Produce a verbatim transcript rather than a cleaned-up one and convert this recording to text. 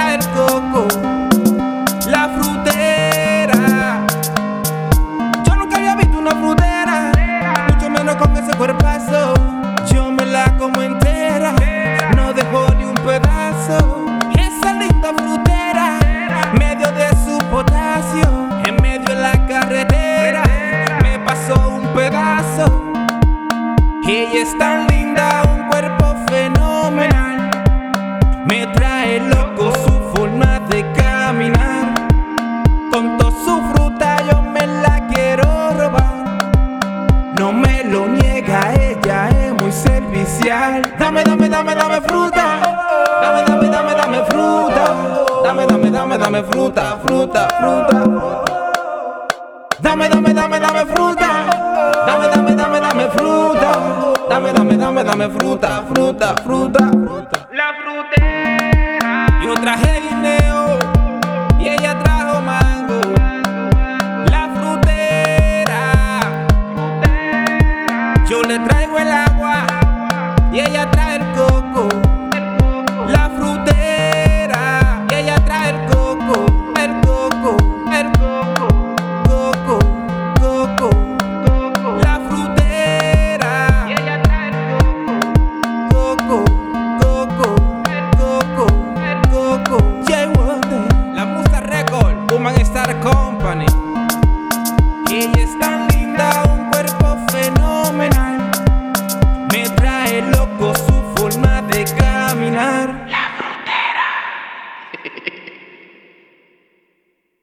trae el coco, la frutera. Yo nunca había visto una frutera, mucho menos con ese cuerpazo. Yo me la como entera, no dejo ni un pedazo. Esa linda frutera, medio de su potasio, en medio de la carretera, me pasó un pedazo. Ella es tan linda, un cuerpo fenomenal, me trae loco su forma de caminar. Con toda su fruta yo me la quiero robar, no me lo niega, ella es muy servicial. Dame, dame, dame, dame fruta, dame, dame, dame, dame fruta, dame, dame, dame, dame fruta, fruta, fruta. Dame, dame, dame, dame fruta, dame, dame, dame, dame fruta, dame, dame, dame, dame fruta, fruta, fruta. La frutera. Yo traje guineo y ella trajo mango. La frutera. Yo le traigo el agua y ella trae el coco. La frutera. Y ella trae el coco, el coco, el coco, coco, coco, coco. La frutera. Y ella trae el coco, coco, coco, coco, coco. Jay Wonder, La Musa Record, Woman Star Company. Ella es tan linda, un cuerpo fenomenal, me trae loco su forma de caminar. La frutera.